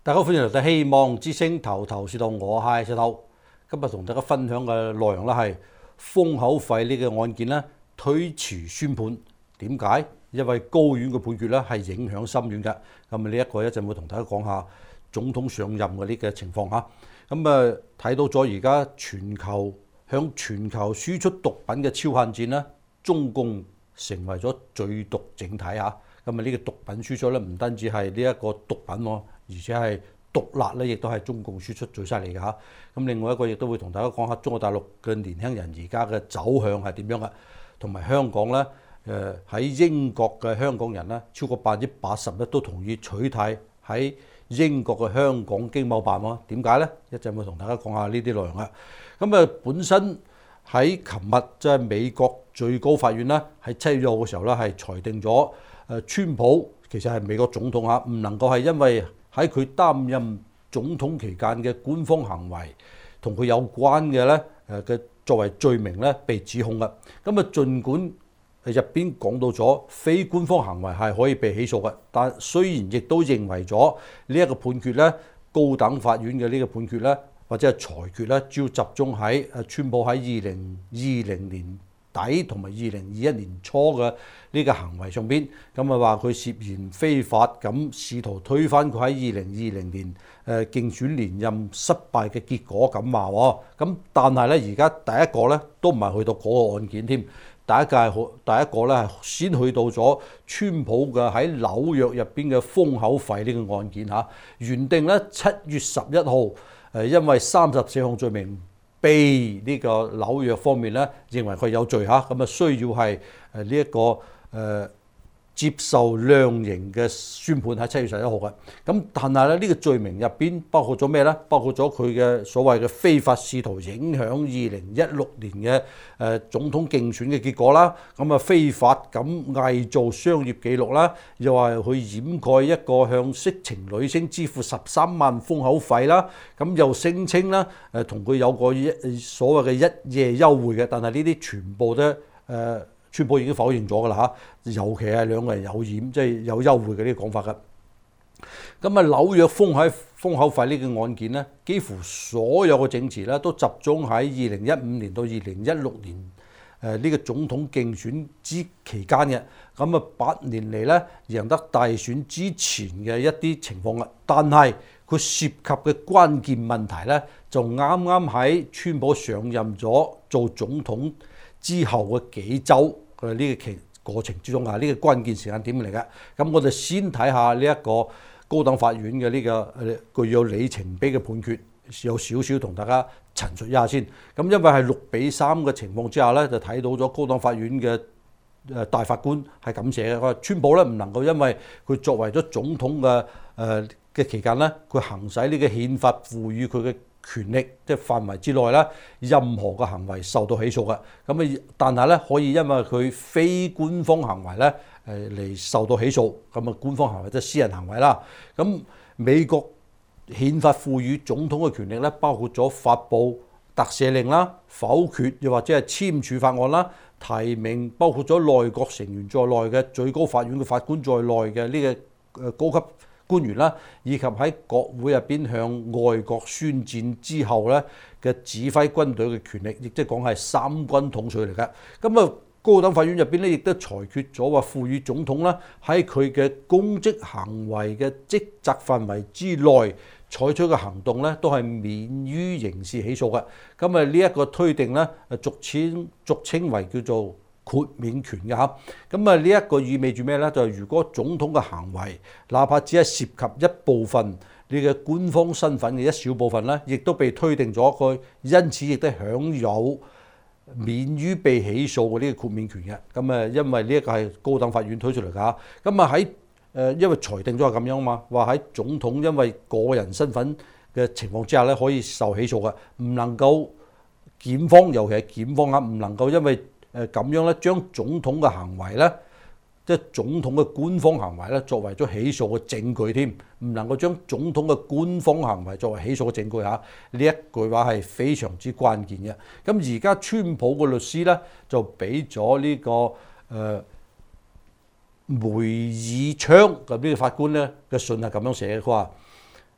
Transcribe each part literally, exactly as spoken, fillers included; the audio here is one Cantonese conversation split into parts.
大家歡迎嚟到希望之聲頭頭是道，我係石頭。今日同大家分享嘅內容咧係封口費呢個案件咧推遲宣判，點解？因為高院嘅判決咧係影響深遠嘅。咁呢一個一陣會同大家講下總統上任嘅呢個情況嚇。咁啊睇到咗而家全球向全球輸出毒品嘅超限戰咧，中共成為咗最毒整體嚇。咁啊呢個毒品輸出咧唔單止係呢一個毒品喎，而且係毒辣咧，亦都係中共輸出最犀利嘅嚇。咁另外一個亦都會同大家講下中國大陸嘅年輕人而家嘅走向係點樣嘅，同埋香港咧誒喺英國嘅香港人咧超過百分之八十咧都同意取締喺英國嘅香港經貿辦喎。點解咧？一陣會同大家講下呢啲內容啊。咁啊本身喺琴日即係美國最高法院咧喺七月一號嘅時候咧係裁定咗誒川普其實係美國總統嚇，唔能夠係因為喺佢擔任總統期間嘅官方行為同佢有關嘅咧誒嘅作為罪名咧被指控嘅。咁啊，儘管入邊講到咗非官方行為係可以被起訴嘅，但雖然亦都認為咗呢一個判決咧，高等法院嘅呢個判決咧或者係裁決咧，主要集中喺誒川普喺二零二零年底同埋二零二一年初嘅呢個行為上邊，咁啊話佢涉嫌非法咁試圖推翻佢喺二零二零年誒競選連任失敗嘅結果咁話喎。咁但係咧而家第一個咧都唔係去到嗰個案件添，第一屆好第一個咧係先去到咗川普嘅喺紐約入邊嘅封口費呢個案件嚇。原定咧七月十一號誒因為三十四項罪名，被呢個紐約方面咧認為佢有罪嚇，咁啊需要係誒呢一個誒、呃、接受量刑嘅宣判喺七月十一號嘅。咁但係咧呢個罪名入邊包括咗咩咧？包括咗佢嘅所謂嘅非法試圖影響二零一六年嘅誒總統競選嘅結果啦。咁啊非法咁偽造商業記錄啦，又話去掩蓋一個向色情女星支付十三萬封口費啦。咁又聲稱啦誒同佢有個一所謂嘅一夜優會嘅，但係呢啲全部都誒。呃川普已經否認咗㗎啦嚇，尤其係兩個人有染，即係有優惠嘅呢個講法㗎。咁啊紐約封喺封口費呢個案件咧，幾乎所有嘅證詞咧都集中喺二零一五年到二零一六年誒呢個總統競選之期間嘅。咁啊八年嚟咧贏得大選之前嘅一啲情況啦，但係佢涉及嘅關鍵問題咧就啱啱喺川普上任咗做總統之後嘅幾週嘅呢個期過程之中啊，呢個關鍵時間點嚟嘅。咁我哋先睇下呢一個高等法院嘅呢個具有里程碑嘅判決，有少少同大家陳述一下先。咁因為係六比三嘅情況之下咧，就睇到咗高等法院嘅誒大法官係咁寫嘅，佢話川普咧唔能夠因為佢作為咗總統嘅誒嘅期間咧，佢行使呢個憲法賦予佢嘅權力即係範圍之內咧，任何嘅行為受到起訴嘅。咁啊，但係咧可以因為佢非官方行為咧誒嚟受到起訴。咁啊，官方行為即係私人行為啦。咁美國憲法賦予總統嘅權力咧，包括咗發布特赦令啦、否決又或者係簽署法案啦、提名包括咗內閣成員在內嘅最高法院嘅法官在內嘅呢個誒高級官員啦，以及喺國會入邊向外國宣戰之後咧嘅指揮軍隊嘅權力，亦即係講係三軍統帥嚟嘅。咁啊，高等法院入邊咧亦都裁決咗話，賦予總統啦喺佢嘅公職行為嘅職責範圍之內採取嘅行動咧，都係免於刑事起訴嘅。咁啊，呢一個推定咧，誒俗稱俗稱為叫做豁免權嘅嚇。咁啊呢一個意味住咩咧？就係如果總統嘅行為，哪怕只係涉及一部分你嘅官方身份嘅一小部分咧，亦都被推定咗佢，因此亦都享有免於被起訴嘅呢個豁免權嘅。咁啊，因為呢一個係高等法院推出嚟㗎嚇。咁啊喺誒，因為裁定咗係咁樣啊嘛，話喺總統因為個人身份嘅情況之下咧，可以受起訴嘅，唔能夠檢方，尤其係檢方啊，唔能夠因為誒咁樣咧，將總統嘅行為咧，即係總統嘅官方行為咧，作為咗起訴嘅證據添，唔能夠將總統嘅官方行為作為起訴嘅證據嚇。呢一句話係非常之關鍵嘅。咁而家川普嘅律師咧就俾咗呢個誒、呃、梅爾昌咁呢個法官咧嘅信係咁樣寫，佢話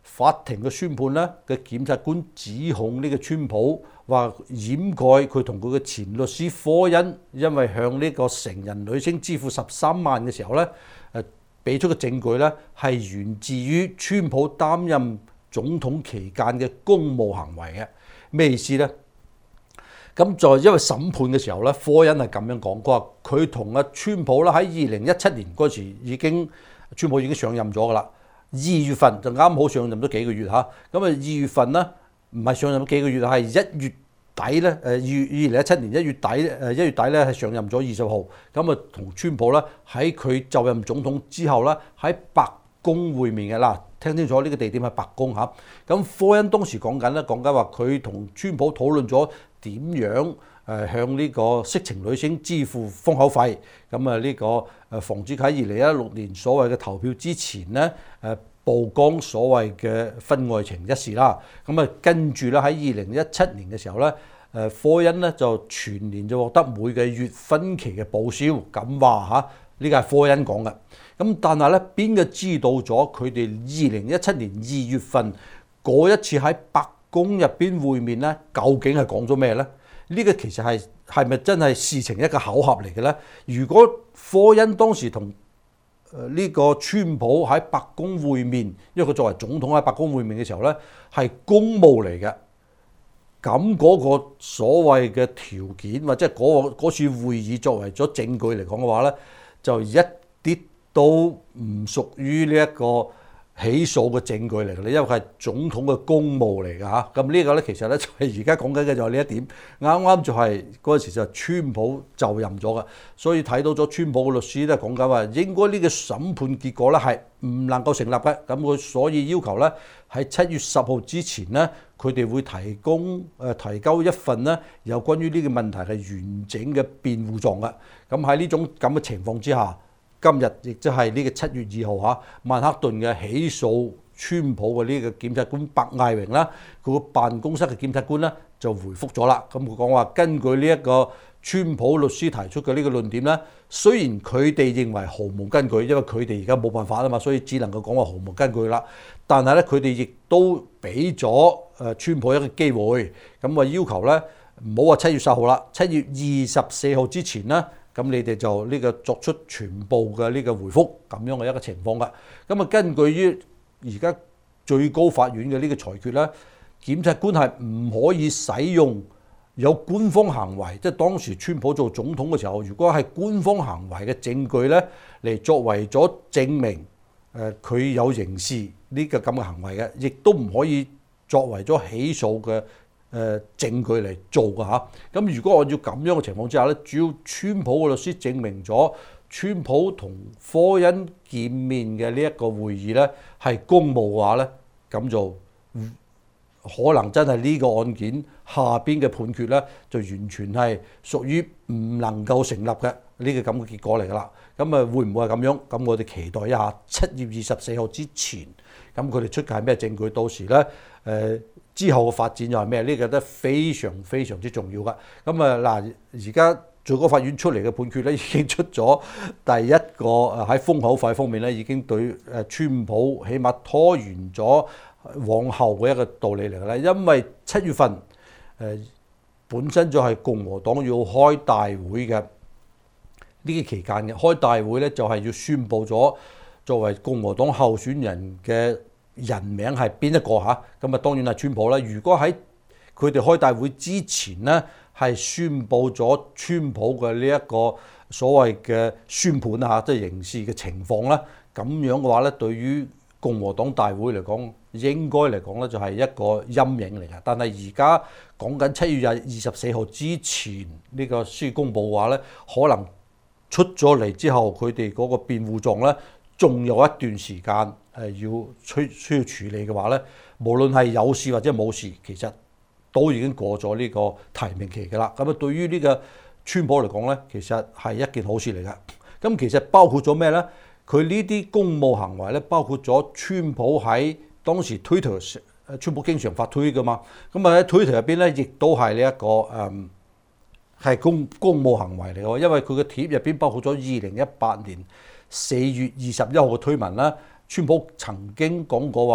法庭嘅宣判咧嘅檢察官指控呢個川普話掩蓋佢同佢嘅前律師科恩因為向呢個成人女星支付十三萬嘅時候咧，誒俾出嘅證據咧係源自於川普擔任總統期間嘅公務行為嘅。咩意思咧？咁在因為審判嘅時候咧，科恩係咁樣講，佢話佢同阿川普啦喺二零一七年嗰時已經川普已經上任咗噶啦。二月份就啱好上任咗幾個月嚇，咁啊二月份咧唔係上任咗幾個月，係一月底咧，誒二二零一七年一月底誒一月底咧係上任咗二十號，咁啊同川普咧喺佢就任總統之後咧喺白宮會面嘅啦，聽清楚呢個地點係白宮嚇。咁科恩當時講緊咧講緊話佢同川普討論咗點樣誒向呢個色情女星支付封口費，咁啊呢個誒防止喺二零一六年所謂嘅投票之前咧誒曝光所謂嘅婚外情一事啦。咁啊跟住咧喺二零一七年嘅時候咧，誒科恩咧就全年就獲得每個月分期嘅報銷，咁話嚇呢個係科恩講嘅。咁但係咧邊個知道咗佢哋二零一七年二月份嗰一次喺白宮入邊會面咧，究竟係講咗咩咧？呢個其實係係咪真係事情一個巧合嚟嘅咧？如果科恩當時同誒呢個川普喺白宮會面，因為佢作為總統喺白宮會面嘅時候咧，係公務嚟嘅，咁嗰個所謂嘅條件或者嗰個嗰次會議作為咗證據嚟講嘅話咧，就一啲都唔屬於呢一個起訴嘅證據嚟嘅咧，因為係總統嘅公務嚟㗎嚇。咁呢個咧其實咧就係而家講緊嘅就係呢一點，啱啱就係嗰陣時就係川普就任咗嘅，所以睇到咗川普嘅律師咧講緊話，應該呢個審判結果咧係唔能夠成立嘅。咁佢所以要求咧喺七月十號之前咧，佢哋會提供誒提交一份咧有關於呢個問題係完整嘅辯護狀嘅。咁喺呢種咁嘅情況之下，今日亦即係呢個七月二號嚇，曼克頓嘅起訴川普嘅呢個檢察官白艾榮啦，佢個辦公室嘅檢察官咧就回覆咗啦。咁佢講話根據呢一個川普律師提出嘅呢個論點咧，雖然佢哋認為毫無根據，因為佢哋而家冇辦法啊嘛，所以只能夠講話毫無根據啦。但係咧，佢哋亦都俾咗誒川普一個機會，咁啊要求咧唔好話七月十號啦，七月二十四號之前咧。咁你哋就呢個作出全部嘅呢個回覆咁樣嘅一個情況㗎。咁啊，根據於而家最高法院嘅呢個裁決咧，檢察官係唔可以使用有官方行為，即係當時川普做總統嘅時候，如果係官方行為嘅證據咧，嚟作為咗證明誒佢有刑事呢個咁嘅行為嘅，亦都唔可以作為咗起訴嘅。誒證據嚟做㗎嚇，咁如果按照咁樣嘅情況之下咧，主要川普嘅律師證明咗川普同科恩見面嘅呢一個會議咧係公務嘅話咧，咁就可能真係呢個案件下邊嘅判決咧就完全係屬於唔能夠成立嘅呢個咁嘅結果嚟㗎啦。咁啊會唔會係咁樣？咁我哋期待一下七月二十四號之前，咁佢哋出嘅係咩證據？到時咧誒。呃之後嘅發展又係咩？呢個都非常非常之重要㗎。咁啊嗱，而家最高法院出嚟嘅判決咧，已經出咗第一個誒喺封口費方面咧，已經對誒川普起碼拖延咗往後嘅一個道理嚟㗎啦。因為七月份誒本身就係共和黨要開大會嘅呢個期間嘅，開大會咧就係要宣佈咗作為共和黨候選人嘅人名係邊一個嚇？咁啊當然係川普啦。如果喺佢哋開大會之前咧，係宣佈咗川普嘅呢一個所謂嘅宣判啊，即係刑事嘅情況咧，咁樣嘅話咧，對於共和黨大會嚟講，應該嚟講咧就係一個陰影嚟嘅。但係而家講緊七月二十四號之前呢個書公佈嘅話咧，可能出咗嚟之後，佢哋嗰個辯護狀咧，仲有一段時間。誒要需需要處理嘅話咧，無論係有事或者冇事，其實都已經過咗呢個提名期㗎啦。咁啊，對於呢個川普嚟講咧，其實係一件好事嚟㗎。咁其實包括咗咩咧？佢呢啲公務行為咧，包括咗川普喺當時 Twitter， 誒川普經常發推㗎嘛。咁啊喺 Twitter 入邊咧，亦都係呢一個誒係公公務行為嚟㗎。因為佢嘅貼入邊包括咗二零一八年四月二十一號嘅推文啦。川普曾經講過話，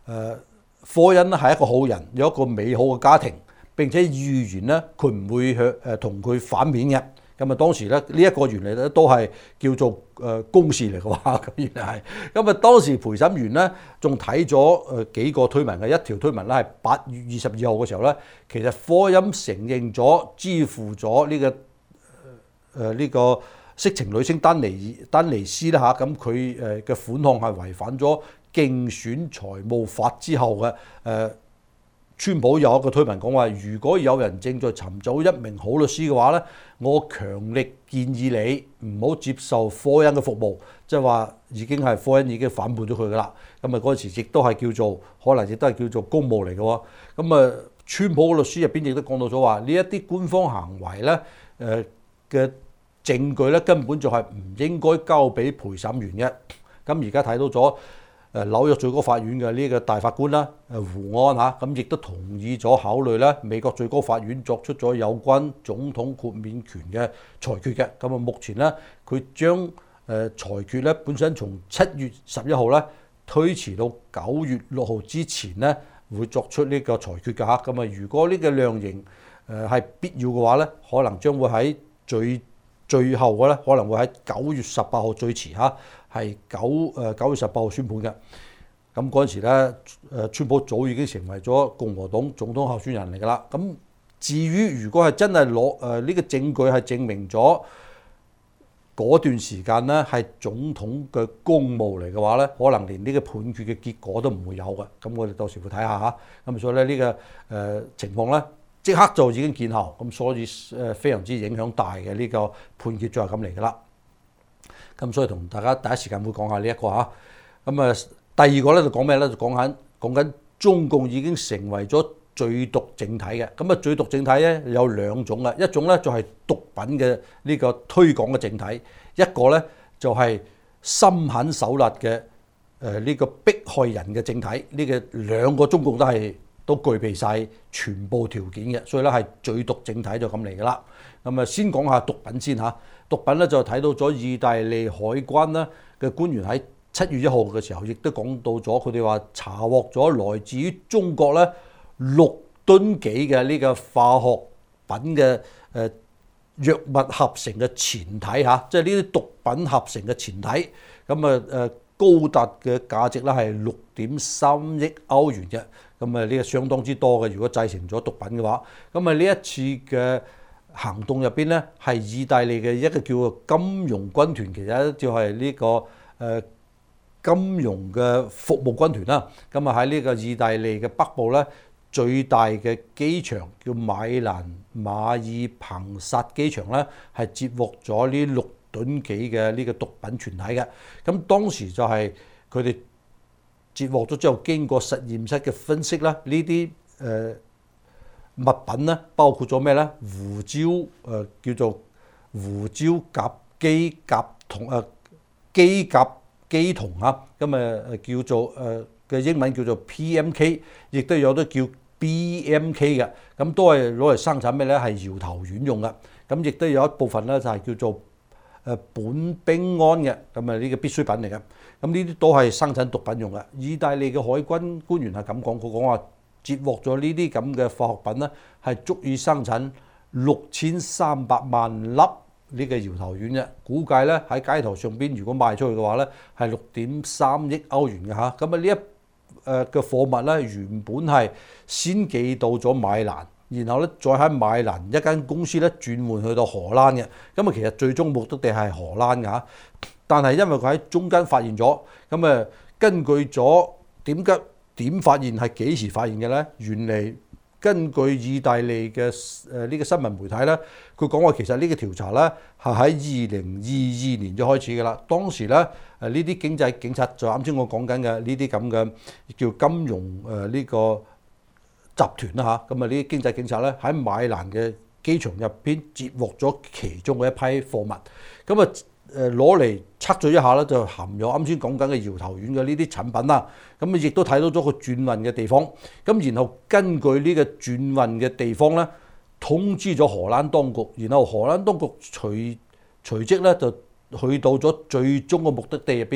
誒科恩咧係一個好人，有一個美好嘅家庭，並且預言咧佢唔會向誒同佢反面嘅。咁啊當時咧呢一個原嚟咧都係叫做誒公事嚟嘅話，咁原來係。咁啊當時陪審員咧仲睇咗誒幾個推文嘅，一條推文咧係八月二十二號嘅時候咧，其實科恩承認咗支付咗呢、這個誒呢、呃這個色情女星丹尼丹尼斯啦嚇，咁佢誒嘅款項係違反咗競選財務法之後嘅誒。呃川普有一個推文講話，如果有人正在尋找一名好律師嘅話咧，我強烈建議你唔好接受科恩嘅服務，即係話已經係科恩已經反叛咗佢噶啦。咁啊嗰陣時亦都係叫做可能亦都係叫做公務嚟嘅喎。咁啊，川普嘅律師入邊亦都講到咗話，呢一啲官方行為咧，誒嘅證據咧根本就係唔應該交俾陪審員嘅。咁而家睇到咗。誒紐約最高法院嘅呢個大法官啦，誒胡安嚇，咁亦都同意咗考慮咧美國最高法院作出咗有關總統豁免權嘅裁決嘅。咁啊目前咧佢將誒裁決咧本身從七月十一號咧推遲到九月六號之前咧會作出呢個裁決嘅嚇。咁啊如果呢個量刑誒係必要嘅話咧，可能將會喺最最後嘅咧可能會喺九月十八號最遲嚇。係九誒九月十八號宣判嘅，咁嗰陣時咧，誒川普早已經成為咗共和黨總統候選人嚟㗎啦。咁至於如果係真係攞誒呢個證據係證明咗嗰段時間咧係總統嘅公務嚟嘅話咧，可能連呢個判決嘅結果都唔會有嘅。咁我哋到時會睇下嚇。咁所以咧呢個誒情況咧即刻就已經見效，咁所以誒非常之影響大嘅呢個判決就係咁嚟㗎啦。咁所以同大家第一時間會講下呢一個嚇，咁啊第二個咧就講咩咧？就講緊講緊中共已經成為咗最毒政體嘅。咁啊最毒政體咧有兩種啦，一種咧就係毒品嘅呢個推廣嘅政體，一個咧就係心狠手辣嘅誒呢個迫害人嘅政體。呢個兩個中共都係都具備晒全部條件嘅，所以咧係最毒政體就咁嚟㗎啦。咁啊先講下毒品先嚇。毒品咧就睇到咗意大利海關咧嘅官員喺七月一號嘅時候，亦都講到咗佢哋話查獲咗來自於中國咧六噸幾嘅呢個化學品嘅誒藥物合成嘅前體嚇，即係呢啲毒品合成嘅前體，咁啊誒高達嘅價值咧係六點三億歐元嘅，咁啊呢個相當之多嘅。如果製成咗毒品嘅話，咁啊呢一次嘅行動入邊咧，係意大利嘅一個叫做金融軍團，其實就係呢個誒金融嘅服務軍團啦。咁啊喺呢個意大利嘅北部咧，最大嘅機場叫米蘭馬爾彭薩機場咧，係截獲咗呢六噸幾嘅呢個毒品全體嘅。咁當時就係佢哋截獲咗之後，經過實驗室嘅分析啦，呢啲誒物品咧包括咗咩咧？胡椒誒、呃、叫做胡椒甲基甲酮誒基甲基酮啊，咁誒誒叫做誒嘅、呃、英文叫做 P M K， 亦都有得叫 B M K 嘅，咁都係攞嚟生產咩咧？係搖頭丸用嘅，咁亦都有一部分咧就係叫做誒苯丙胺嘅，咁啊呢個必需品嚟嘅，咁呢啲都係生產毒品用嘅。意大利嘅海軍官員係咁講，佢講話，截獲咗呢啲咁嘅化學品咧，係足以生產六千三百萬粒呢個搖頭丸嘅。估計咧喺街頭上邊，如果賣出去嘅話咧，係六點三億歐元嘅嚇。咁啊呢一誒嘅貨物咧，原本係先寄到咗米蘭，然後咧再喺米蘭一間公司咧轉換去到荷蘭嘅。咁啊其實最終目的地係荷蘭嘅嚇，但係因為佢喺中間發現咗，咁啊根據咗點解？點發現係幾時發現嘅咧？原嚟根據意大利嘅誒呢個新聞媒體咧，佢講話其實呢個調查咧係喺二零二二年就開始㗎啦。當時咧誒呢啲經濟警察就啱先我講緊嘅呢啲咁嘅叫金融誒呢個集團啦嚇，咁啊呢啲經濟警察咧喺米蘭嘅機場入邊截獲咗其中嘅一批貨物，咁啊誒攞嚟測咗一下咧，就含有啱先講緊嘅搖頭丸嘅呢啲產品啦。咁啊亦都睇到咗個轉運嘅地方。咁然後根據呢個轉運嘅地方咧，通知咗荷蘭當局，然後荷蘭當局隨隨即咧就去到咗最終嘅目的地入邊，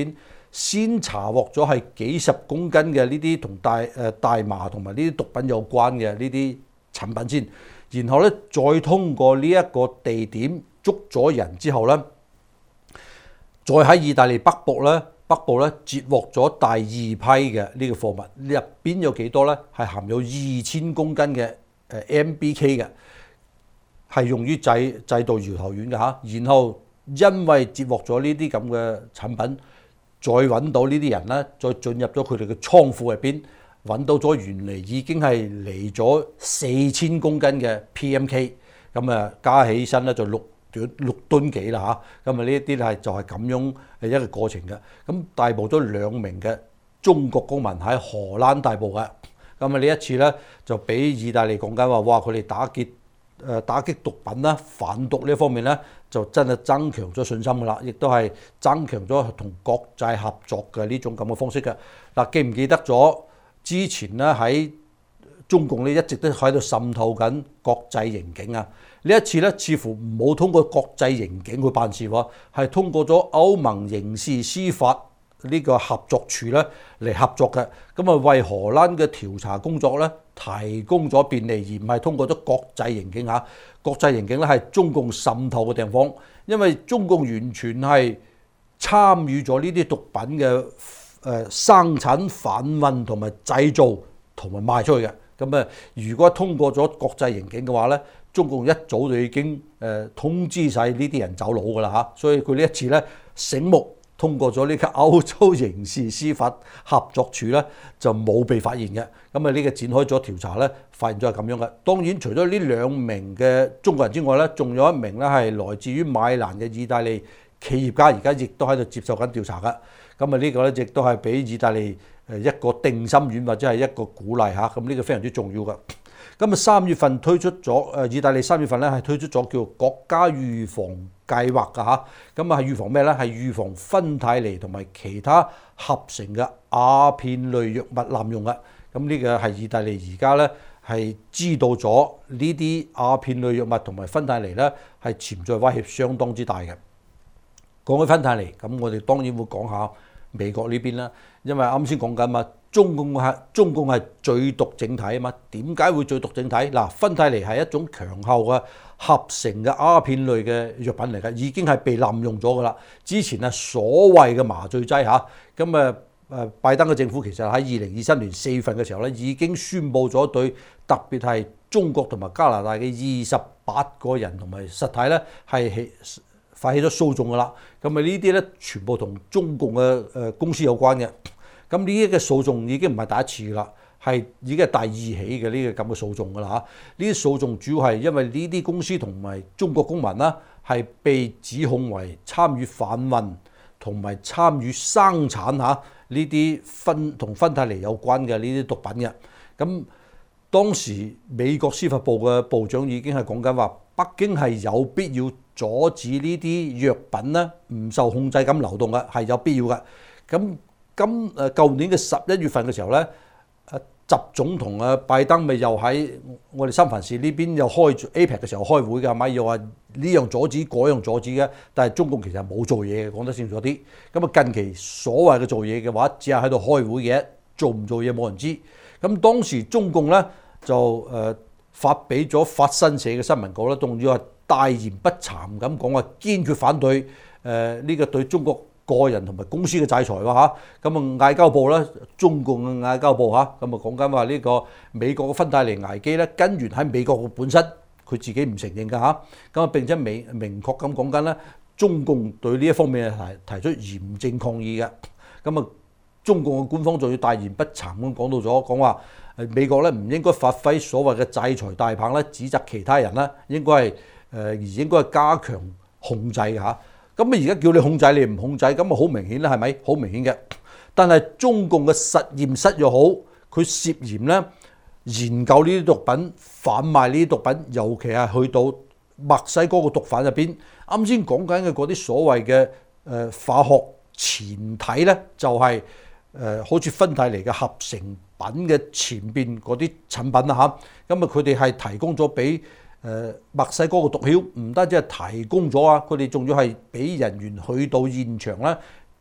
先查獲咗係幾十公斤嘅呢啲同大誒大麻同埋呢啲毒品有關嘅呢啲產品先，然後咧再通過呢一個地點捉咗人之後咧，再喺意大利北部咧北部咧截獲咗第二批嘅呢個貨物，入邊有幾多咧？係含有二千公斤嘅誒 M B K 嘅，係用於製製造搖頭丸嘅嚇。然後因為截獲咗呢啲咁嘅產品，再揾到呢啲人咧，再進入咗佢哋嘅倉庫入邊，揾到咗原嚟已經係嚟咗四千公斤嘅 P M K， 咁啊加起身咧就六六噸幾啦嚇。咁啊呢一啲係就係咁樣嘅一個過程嘅。咁逮捕咗兩名嘅中國公民喺荷蘭逮捕嘅。咁啊呢一次咧就俾意大利講緊話，哇！佢哋打擊誒打擊毒品啦、販毒呢一方面咧，就真係增強咗信心㗎啦，亦都係增強咗同國際合作嘅呢種咁嘅方式嘅。嗱，記唔記得咗之前咧喺中共咧一直都喺度滲透緊國際刑警啊？呢一次咧似乎冇通過國際刑警去辦事喎，係通過咗歐盟刑事司法呢個合作處咧嚟合作嘅，咁啊為荷蘭嘅調查工作咧提供咗便利，而唔係通過咗國際刑警嚇。國際刑警咧係中共滲透嘅地方，因為中共完全係參與咗呢啲毒品嘅誒生產、販運同埋製造同埋賣出去嘅。咁啊，如果通過咗國際刑警嘅話咧，中共一早就已經誒通知晒呢啲人走佬㗎啦嚇。所以佢呢一次咧醒目。通過咗呢個歐洲刑事司法合作處咧，就冇被發現嘅。咁啊，呢個展開咗調查咧，發現咗係咁樣嘅。當然，除咗呢兩名嘅中國人之外咧，仲有一名咧係來自於米蘭嘅意大利企業家，而家亦都喺度接受緊調查嘅。咁啊，呢個咧亦都係俾意大利誒一個定心丸或者係一個鼓勵嚇。咁呢個非常之重要嘅。咁啊，三月份推出咗誒，意大利三月份咧係推出咗叫國家預防計劃㗎嚇。咁啊係預防咩咧？係預防芬太尼同埋其他合成嘅鴉片類藥物濫用嘅。咁呢個係意大利而家咧係知道咗呢啲鴉片類藥物同埋芬太尼咧係潛在威脅相當之大嘅。講起芬太尼，咁我哋當然會講下美國呢邊啦，因為啱先講緊嘛。中共係中共係最毒整體啊嘛，點解會最毒整體？嗱，芬太尼係一種強效嘅合成嘅鴉片類嘅藥品嚟㗎，已經係被濫用咗㗎啦。之前係所謂嘅麻醉劑嚇，咁啊誒拜登嘅政府其實喺二零二三年四月份嘅時候咧，已經宣布咗對特別係中國同埋加拿大嘅二十八個人同埋實體咧係起發起咗訴訟㗎啦。咁啊呢啲咧全部同中共嘅誒公司有關嘅。咁呢一個訴訟已經唔係第一次啦，係已經係第二起嘅呢個咁嘅訴訟㗎啦嚇。呢啲訴訟主要係因為呢啲公司同埋中國公民啦，係被指控為參與販運同埋參與生產嚇呢啲芬同芬太尼有關嘅呢啲毒品嘅。咁當時美國司法部嘅部長已經係講緊話，北京係有必要阻止呢啲藥品咧唔受控制咁流動嘅，係有必要嘅。咁今誒舊年嘅十一月份嘅時候咧，誒習總同啊拜登咪又喺我哋三藩市呢邊又開 A P E C 嘅時候開會嘅係咪？又話呢樣阻止，嗰樣阻止嘅，但係中共其實冇做嘢嘅，講得清楚啲。咁啊近期所謂嘅做嘢嘅話，只係喺度開會嘅，做唔做嘢冇人知。咁當時中共咧就誒發俾咗法新社嘅新聞稿啦，仲要係大言不慚咁講話，堅決反對誒呢個對中國個人同埋公司嘅制裁喎嚇。咁啊外交部咧，中共嘅外交部嚇，咁啊講緊話呢個美國嘅芬太尼危機咧根源喺美國嘅本身，佢自己唔承認㗎嚇。咁啊並且明明確咁講緊咧，中共對呢一方面係提出嚴正抗議嘅。咁啊中共嘅官方仲要大言不慚咁講到咗，講話誒美國咧唔應該發揮所謂嘅制裁大棒咧，指責其他人咧，應該係誒而應該係加強控制嘅嚇。咁啊而家叫你控制，你唔控制，咁啊好明顯啦，係咪？好明顯嘅。但係中共嘅實驗室又好，佢涉嫌咧研究呢啲毒品、販賣呢啲毒品，尤其係去到墨西哥嘅毒販入邊。啱先講緊嘅嗰啲所謂嘅誒化學前體咧，就係、是、誒、呃、好似芬太尼嘅合成品嘅前邊嗰啲產品啦嚇。咁啊佢哋係提供咗俾誒墨西哥嘅毒梟，唔單止係提供咗啊，佢哋仲要係俾人員去到現場咧，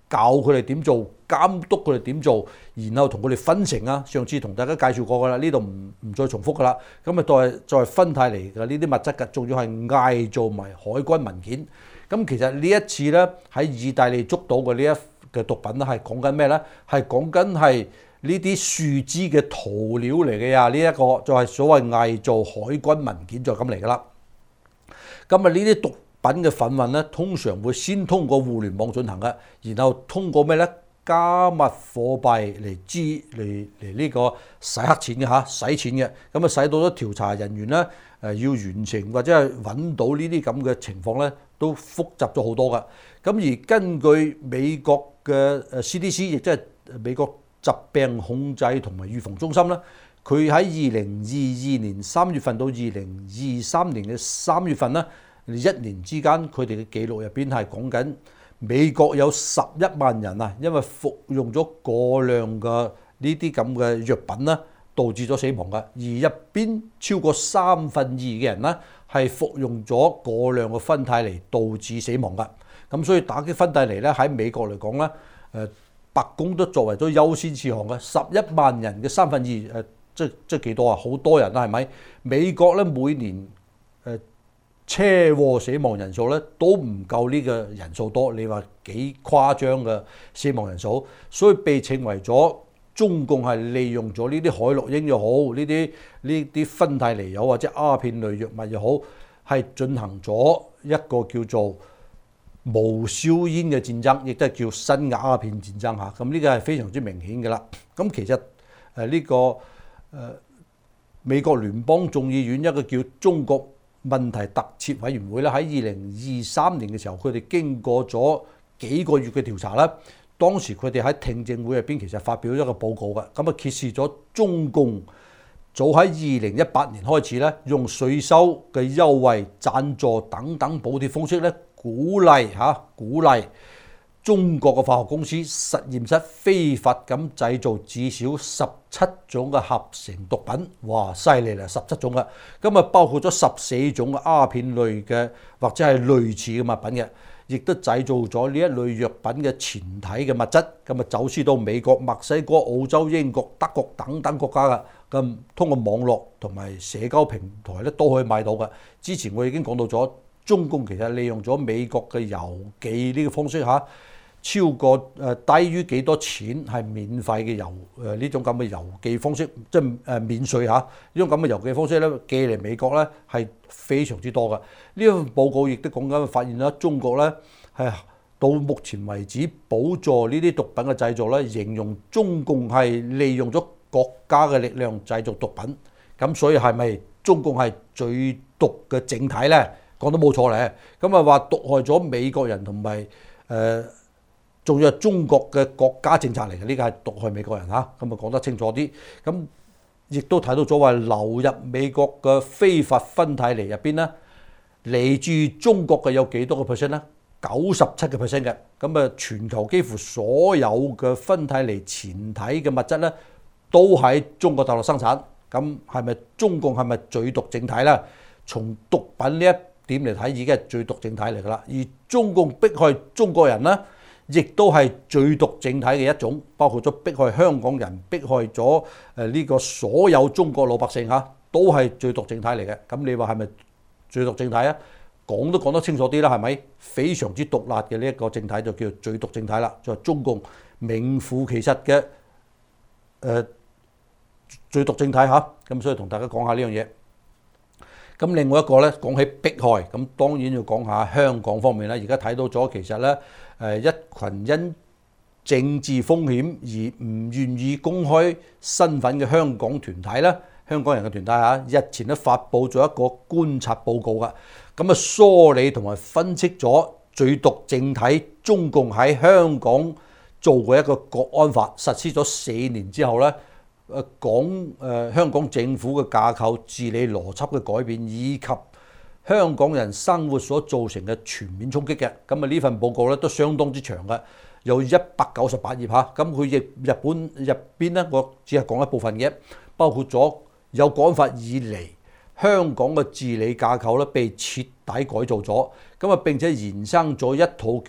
教佢哋點做，監督佢哋點做，然後同佢哋分成啊。上次同大家介紹過噶啦，呢度唔唔再重複噶啦。咁啊，再再分態嚟嘅呢啲物質嘅，仲要係偽造埋海軍文件。咁其實呢一次咧喺意大利捉到嘅呢一嘅毒品咧，係講緊咩咧？係講緊係呢啲樹枝嘅塗料嚟嘅呀。呢一個就係所謂偽造海軍文件就咁嚟噶啦。咁啊，呢啲毒品嘅販運咧，通常會先通過互聯網進行嘅，然後通過咩咧？加密貨幣嚟支嚟嚟呢個洗黑錢嘅嚇，洗錢嘅。咁啊，使到咗調查人員咧誒要完成或者係揾到呢啲咁嘅情況咧，都複雜咗好多噶。咁而根據美國嘅誒 C D C， 亦即係美國疾病控制同埋預防中心咧，佢喺二零二二年三月份到二零二三年嘅三月份咧，一年之間佢哋嘅記錄入邊係講緊美國有十一萬人啊，因為服用咗過量嘅呢啲咁嘅藥品咧，導致咗死亡嘅。而入邊超過三分二嘅人咧係服用咗過量嘅芬太尼導致死亡嘅。咁所以打擊芬太尼咧喺美國嚟講咧，誒白宮都作為咗優先事項嘅。十一萬人嘅三分二誒，即即幾多啊？好多人啦，係咪？美國咧每年誒車禍死亡人數咧都唔夠呢個人數多，你話幾誇張嘅死亡人數？所以被稱為咗中共係利用咗呢啲海洛因又好，呢啲呢啲芬太尼又或者鴉片類藥物又好，係進行咗一個叫做無硝煙嘅戰爭，亦都係叫新嘅鴉片戰爭嚇。咁呢個係非常之明顯嘅啦。咁其實誒呢、呃這個誒、呃、美國聯邦眾議院一個叫中國問題特設委員會咧，喺二零二三年嘅時候，佢哋經過咗幾個月嘅調查啦。當時佢哋喺聽證會入邊其實發表咗一個報告嘅，咁啊揭示咗中共早喺二零一八年開始咧，用稅收嘅優惠、贊助等等補貼方式咧，鼓勵嚇、啊、鼓勵中國嘅化學公司實驗室非法咁製造至少十七種嘅合成毒品，哇！犀利啦，十七種嘅，咁啊包括咗十四種嘅鴉片類嘅或者係類似嘅物品嘅，亦都製造咗呢一類藥品嘅前體嘅物質，咁啊走私到美國、墨西哥、澳洲、英國、德國等等國家嘅，咁通過網絡同埋社交平台咧都可以買到嘅。之前我已經講到咗，中共其實利用咗美國嘅郵寄呢個方式嚇。超過誒低於幾多錢係免費嘅郵誒呢種咁嘅郵寄方式，即係誒免稅嚇。呢種咁嘅郵寄方式咧，寄嚟美國咧係非常之多嘅。呢份報告亦都講緊發現啦，中國咧係到目前為止補助呢啲毒品嘅製造咧，形容中共係利用咗國家嘅力量製造毒品。咁所以係咪中共係最毒嘅政體咧？講得冇錯咧。咁啊話毒害咗美國人同埋誒。呃仲要係中國嘅國家政策嚟嘅，呢個係毒害美國人嚇，咁啊講得清楚啲。咁亦都睇到咗話流入美國嘅非法芬太尼入邊咧，嚟自中國嘅有幾多個 percent 咧？九十七個 percent 嘅。咁啊，全球幾乎所有嘅芬太尼前體嘅物質咧，都喺中國大陸生產。咁係咪中共係咪最毒政體咧？從毒品呢一點嚟睇，已經係最毒政體嚟㗎啦。而中共迫害中國人咧，亦都係最毒政體嘅一種，包括咗迫害香港人、迫害咗誒呢個所有中國老百姓嚇，都係最毒政體嚟嘅。咁你話係咪最毒政體啊？講都講得清楚啲啦，係咪？非常之毒辣嘅呢一個政體就叫做最毒政體啦，就係中共名副其實嘅誒、呃、最毒政體嚇。咁所以同大家講下呢樣嘢。咁另外一個咧，講起迫害，咁當然要講下香港方面啦。而家睇到咗其實咧。誒一群因政治風險而唔願意公開身份嘅香港團體咧，香港人嘅團體嚇，日前咧發布咗一個觀察報告㗎，咁啊梳理同埋分析咗最毒政體中共喺香港做過一個國安法，實施咗四年之後咧，誒講誒香港政府嘅架構、治理邏輯嘅改變以及香港人生活所造成嘅全面衝擊嘅，咁啊呢份報告咧都相當之長嘅，有一百九十八頁嚇。咁佢亦日本入邊咧，我只係講一部分嘅，包括咗有國安法以嚟香港嘅治理架構咧被徹底改造咗，咁啊並且延伸咗一套叫做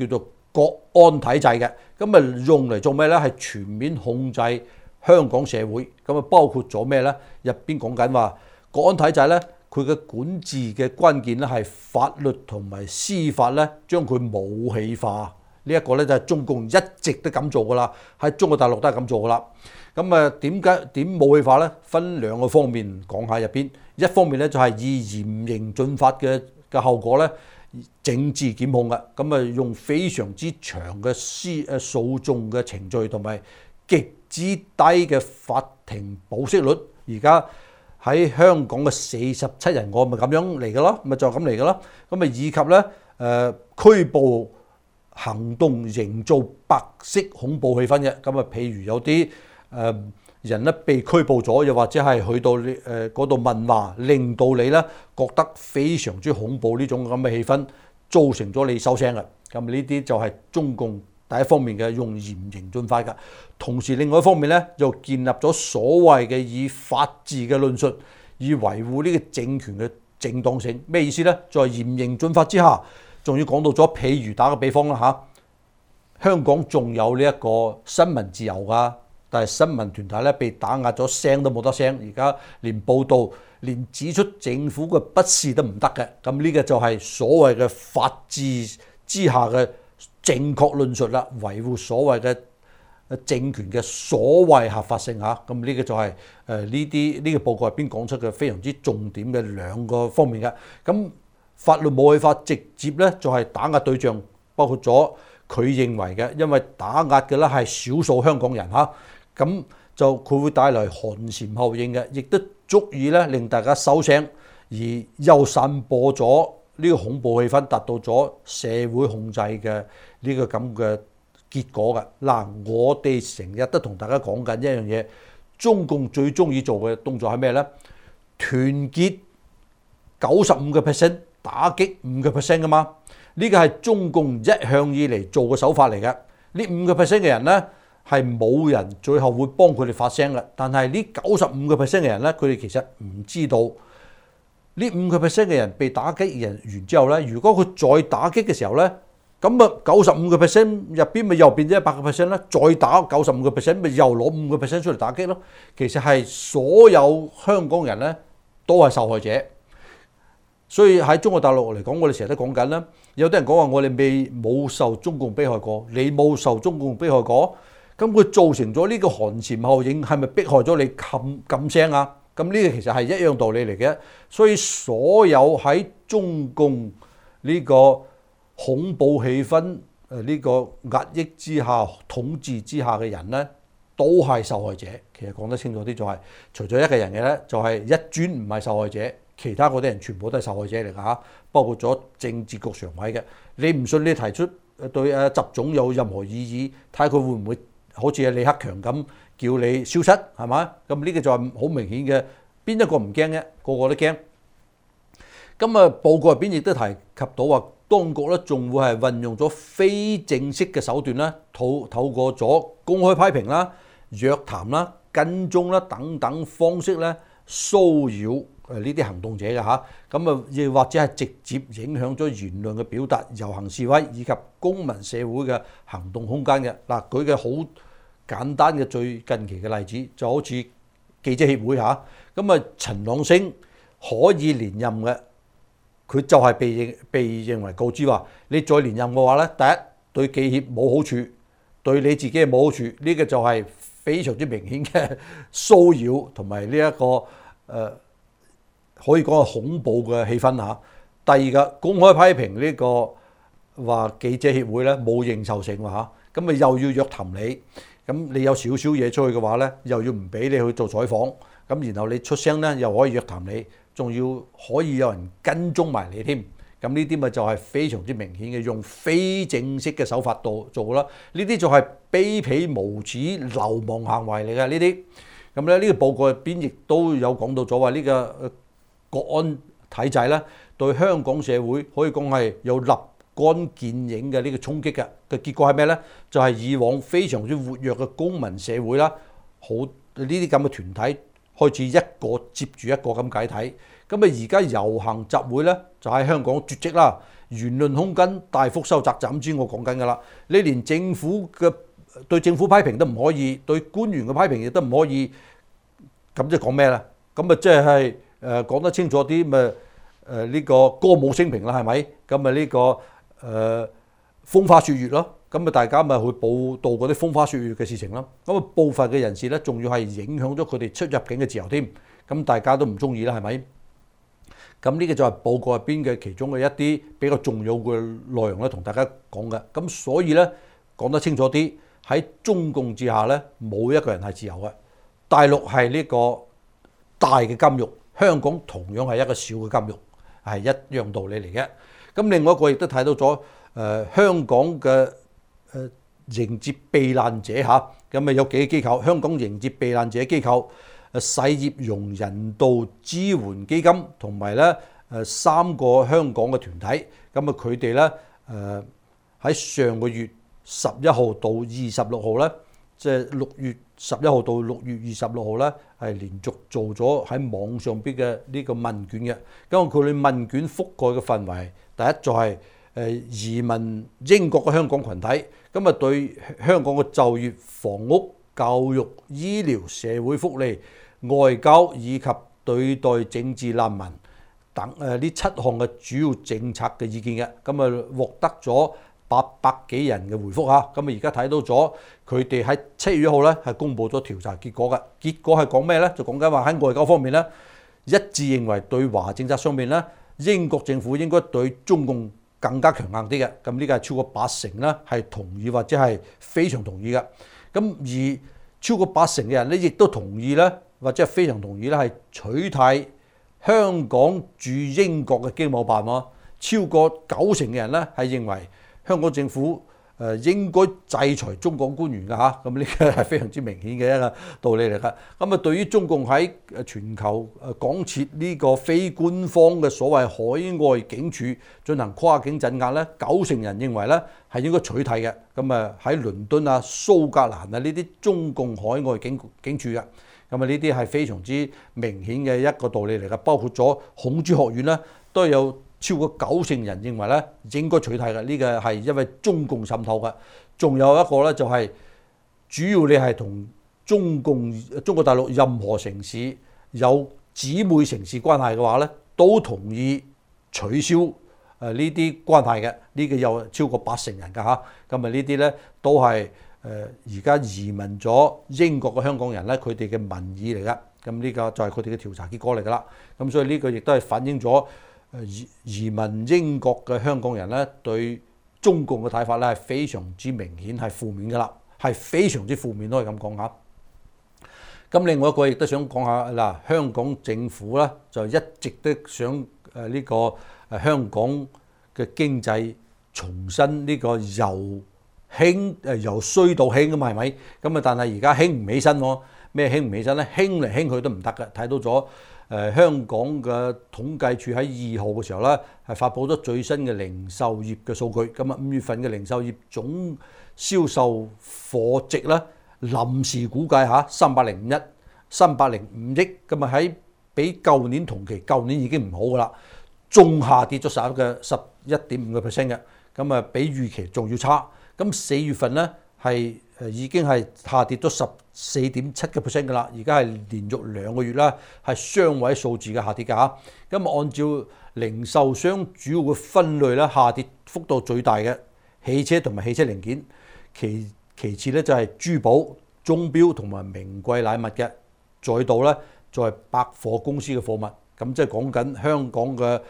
國安體制嘅，咁啊用嚟做咩咧？係全面控制香港社會，咁啊包括咗咩咧？入邊講緊話國安體制咧，佢嘅管治嘅關鍵咧係法律同埋司法咧，將佢武器化。呢一個咧就係中共一直都咁做噶啦，喺中國大陸都係咁做噶啦。咁啊點解點武器化咧？分兩個方面講下入邊。一方面咧就係以嚴刑峻法嘅嘅後果咧，政治檢控嘅，咁啊用非常之長嘅司誒訴訟嘅程序同埋極之低嘅法庭保釋率。而家喺香港嘅四十七人案咪咁樣嚟嘅咯，咪就咁嚟嘅咯。咁啊以及咧誒拘捕行動營造白色恐怖氣氛嘅，咁啊譬如有啲誒人咧被拘捕咗，又或者係去到誒嗰度問話，令到你咧覺得非常之恐怖呢種咁嘅氣氛，造成咗你收聲嘅。咁呢啲就係中共第一方面嘅用嚴刑峻法㗎。同時另外一方面咧，又建立咗所謂嘅以法治嘅論述，以維護呢個政權嘅正當性。咩意思咧？在嚴刑峻法之下，仲要講到咗，譬如打個比方啦嚇，香港仲有呢一個新聞自由㗎。但係新聞團體咧被打壓咗，聲都冇得聲，而家連報導、連指出政府嘅不是都唔得嘅。咁呢個就係所謂嘅法治之下嘅正確論述啦，維護所謂嘅政權嘅所謂合法性嚇。咁呢個就係誒呢啲呢個報告入邊講出嘅非常之重點嘅兩個方面嘅。咁法律武器法直接咧就係打壓對象，包括咗佢認為嘅，因為打壓嘅咧係少數香港人嚇。咁就佢會帶來寒蟬效應嘅，亦都足以咧令大家收聲，而又散播咗呢個恐怖氣氛，達到咗社會控制嘅呢個咁嘅結果嘅。嗱，我哋成日都同大家講緊一樣嘢，中共最中意做嘅動作係咩咧？團結九十五個 percent，打擊五個 percent 噶嘛。呢個係中共一向以嚟做嘅手法嚟嘅。呢五個 percent 嘅人咧，係冇人最後會幫佢哋發聲嘅，但係呢九十五個 percent 嘅人咧，佢哋其實唔知道呢五個 percent 嘅人被打擊人完之後咧，如果佢再打擊嘅時候咧，咁啊九十五個 percent 入邊咪又變咗一百個 percent 咧，再打九十五個 percent 咪又攞五個 percent 出嚟打擊咯。其實係所有香港人咧都係受害者，所以喺中國大陸嚟講，我哋成日都講緊啦，有啲人講話我哋未冇受中共迫害過，你冇受中共迫害過。咁佢造成咗呢個寒蟬效應，係咪迫害咗你冚冚聲啊？咁呢個其實係一樣道理嚟嘅。所以所有喺中共呢個恐怖氣氛、誒呢個壓抑之下、統治之下嘅人咧，都係受害者。其實講得清楚啲就係，除咗一個人嘅咧，就係一尊唔係受害者，其他嗰啲人全部都係受害者嚟㗎嚇，包括咗政治局常委嘅。你唔信你提出對誒習總有任何異議，睇下佢會唔會？好似李克強咁叫你消失係嘛？咁呢個就係好明顯嘅，邊一個唔驚嘅？個個都驚。咁啊，報告入邊亦都提及到話，當局咧仲會係運用咗非正式嘅手段啦，透透過咗公開批評啦、約談啦、跟蹤啦等等方式咧，騷擾誒呢啲行動者嘅嚇。咁啊，亦或者係直接影響咗言論嘅表達、遊行示威以及公民社會嘅行動空間嘅。嗱，佢嘅好簡單嘅最近期嘅例子就好似記者協會嚇，咁啊陳朗昇可以連任嘅，佢就係被認被認為告知話，你再連任嘅話咧，第一對記協冇好處，對你自己係冇好處，呢、這個就係非常之明顯嘅騷擾同埋呢一個誒、呃、可以講係恐怖嘅氣氛嚇。第二個公開批評呢個話記者協會咧冇認受性喎嚇，咁啊又要約談你。咁你有少少嘢出去嘅話咧，又要唔俾你去做採訪，咁然後你出聲咧，又可以約談你，仲要可以有人跟蹤埋你添。咁呢啲咪就係非常之明顯嘅用非正式嘅手法度做啦。呢啲就係卑鄙無恥、流氓行為嚟嘅呢啲。咁咧呢個報告入邊亦都有講到咗話呢個國安體制咧，對香港社會可以講係有立竿見影嘅呢個衝擊嘅嘅結果係咩咧？就係、是、以往非常之活躍嘅公民社會啦，好呢啲咁嘅團體開始一個接住一個咁解體， 咁啊而家遊行集會咧就喺香港絕跡啦，言論空間大幅收窄，就咁知我講緊㗎啦。你連政府嘅對政府批評都唔可以，對官員嘅批評亦都唔可以，咁即係講咩咧？咁啊即係誒講得清楚啲，咪誒呢個歌舞升平啦，係咪？咁啊呢個誒、呃、風花雪月咯。咁啊，大家咪去報導嗰啲風花雪月嘅事情咯。咁啊，部分嘅人士咧，仲要係影響咗佢哋出入境嘅自由添。咁大家都唔中意啦，係咪？咁呢個就係報告入邊嘅其中嘅一啲比較重要嘅內容咧，同大家講嘅。咁所以咧，講得清楚啲，喺中共之下咧，冇一個人係自由嘅。大陸係呢個大嘅監獄，香港同樣係一個小嘅監獄，係一樣道理嚟嘅。咁另外一個亦都睇到咗誒、呃、香港嘅。誒迎接避難者嚇，咁啊有幾個機構，香港迎接避難者機構、誒洗葉榕人道支援基金同埋咧誒三個香港嘅團體，咁啊佢哋咧誒喺上個月十一號到二十六號咧，即係六月十一號到六月二十六號咧，係連續做咗喺網上邊嘅呢個問卷嘅，咁佢哋問卷覆蓋嘅範圍，第一就係、是。誒移民英國嘅香港群體，咁啊對香港嘅就業、房屋、教育、醫療、社會福利、外交以及對待政治難民等誒呢七項嘅主要政策嘅意見嘅，咁啊獲得咗八百幾人嘅回覆嚇，咁啊而家睇到咗佢哋喺七月一號咧係公布咗調查結果嘅，結果係講咩咧？就講緊話喺外交方面咧，一致認為對華政策上面咧，英國政府應該對中共更加強硬啲嘅，咁呢個係超過八成啦，係同意或者係非常同意嘅。咁而超過八成嘅人咧，亦都同意咧，或者係非常同意咧，係取締香港駐英國嘅經貿辦喎。超過九成嘅人咧係認為香港政府誒應該制裁中國官員嘅嚇，咁呢個係非常之明顯嘅一個道理嚟㗎。咁啊，對於中共喺全球誒廣設呢個非官方嘅所謂海外警署進行跨境鎮壓咧，九成人認為咧係應該取締嘅。咁啊喺倫敦啊、蘇格蘭啊呢啲中共海外警警署嘅，咁啊呢啲係非常之明顯嘅一個道理嚟㗎。包括咗孔子學院咧都有超過九成人認為咧應該取締嘅，呢個係因為中共滲透嘅。仲有一個咧就係主要你係同中共中國大陸任何城市有姊妹城市關係嘅話咧，都同意取消誒呢啲關係嘅。呢個有超過八成人㗎嚇。咁啊呢啲咧都係誒而家移民咗英國嘅香港人咧，佢哋嘅民意嚟㗎。咁呢個就係佢哋嘅調查結果嚟㗎啦。咁所以呢個亦都係反映咗移移民英國嘅香港人咧，對中共嘅睇法咧係非常之明顯係負面㗎啦，係非常之負面都可以咁講下。咁另外一個亦都想講下嗱，香港政府咧就一直都想誒呢個誒香港嘅經濟重新呢個由興誒由衰到興啊嘛，係咪？咁啊，但係而家興唔起身喎，咩興唔起身咧？興嚟興去都唔得嘅，睇到咗。誒、呃、香港嘅統計處喺二號嘅時候咧，係發布咗最新嘅零售業嘅數據。咁啊，五月份嘅零售業總銷售貨值咧，臨時估計嚇三百零一、三百零五億。咁啊喺比舊年同期，舊年已經唔好噶啦，仲下跌咗十一嘅十一點五個 percent 嘅。咁啊，比預期仲要差。咁四月份咧係誒已經係下跌咗十四點七個 percent 㗎啦，而家係連續兩個月啦，係雙位數字嘅下跌㗎嚇。咁啊，按照零售商主要嘅分類咧，下跌幅度最大嘅汽車同埋汽車零件，其其次咧就係珠寶、鐘錶同埋名貴禮物嘅，再到咧就係百貨公司嘅貨物。咁即係講緊香港嘅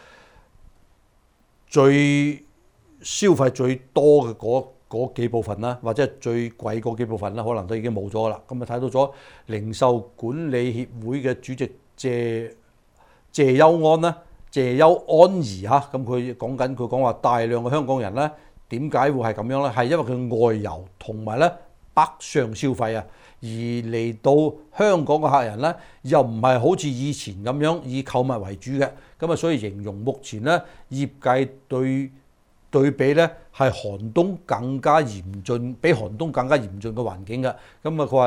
最消費最多嘅嗰嗰幾部分啦，或者係最貴嗰幾部分啦，可能都已經冇咗啦。咁啊睇到咗零售管理協會嘅主席謝謝邱安啦，謝邱安儀嚇，咁佢講緊佢講話大量嘅香港人咧，點解會係咁樣咧？係因為佢外遊同埋咧北上消費啊，而嚟到香港嘅客人咧，又唔係好似以前咁樣以購物為主嘅，咁啊所以形容目前咧業界對對比咧係寒冬更加嚴峻，比寒冬更加嚴峻嘅環境嘅。咁啊佢話